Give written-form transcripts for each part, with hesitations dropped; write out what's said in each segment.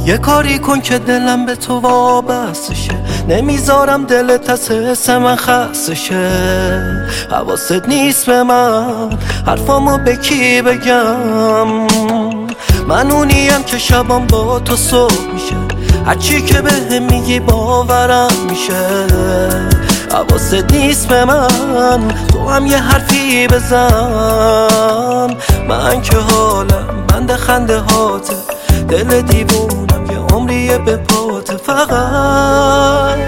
یه کاری کن که دلم به تو وابسته شه، نمیذارم دلت از حس من خسته شه. حواست نیست به من حرفامو به کی بگم؟ من اونیم که شبام با تو صبح میشه، هرچی که بهم میگی باورم میشه. حواست نیست به من، تو هم یه حرفی بزن. من که حالم بند خنده هاته، دل دیوونم یه عمریه به پاته. فقط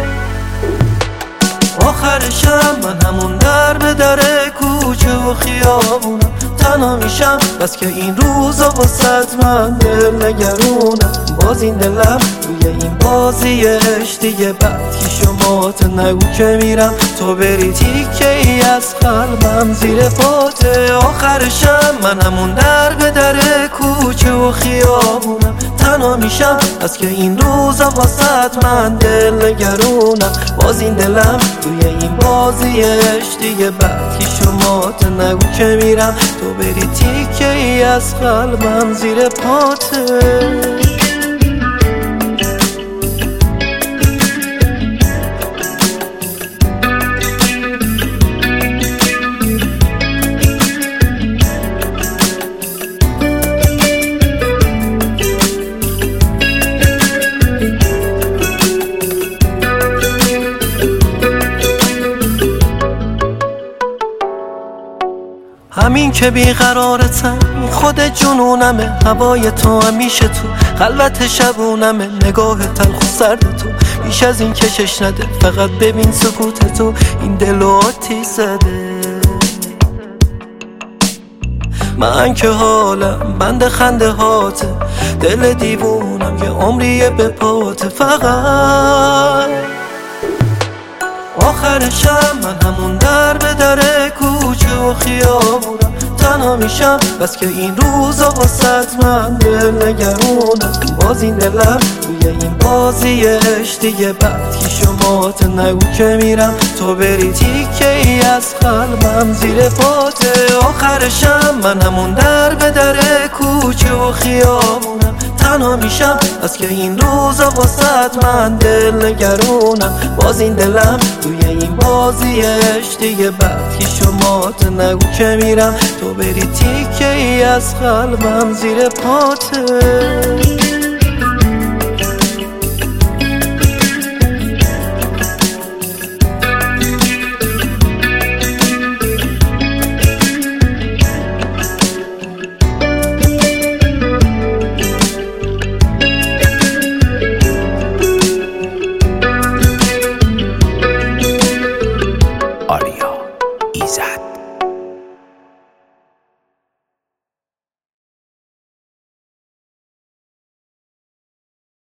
آخرشم من همون در به در کوچه و خیابونم، تنها میشم بس که این روزا واسه من دل نگرونم. باز این دلم روی این بازی عشق دیگه بدکی شمات نگو که میرم تو بری تیکه ای از قلبم زیر پاته. آخرشم من همون در به در کوچه و خیابونم، تنها میشم بس که این روزا واسه من دل نگرونم. باز این دلم توی این بازی عشق دیگه بدکی شمات نگو که میرم تو بری تیکه ای از قلبم زیر پاته. همین که بیقرارتم خود جنونمه، هوای تو همیشه تو خلوت شبونمه. نگاه تلخ و سرد تو بیش از این کشش نده، فقط ببین سکوت تو این دل و آتیش زده. من که حالم بند خنده هاته، دل دیوونم یه عمریه به پاته. فقط آخرشم من همون در به در کوچه و خیابونم، تنها میشم بس که این روزا واسه من دل نگرونم. باز این دلم روی این بازی عشق دیگه بدکی شمات نگو که میرم تو بری تیکه ای از قلبم زیر پاته. آخرشم من همون در به در کوچه و خیابونم، تنها میشم بس که این روزا واسه من دل نگرونم. باز این دلم توی این بازی عشق دیگه بدکی شمات نگو که میرم تو بری تیکه ای از قلبم زیر پاته.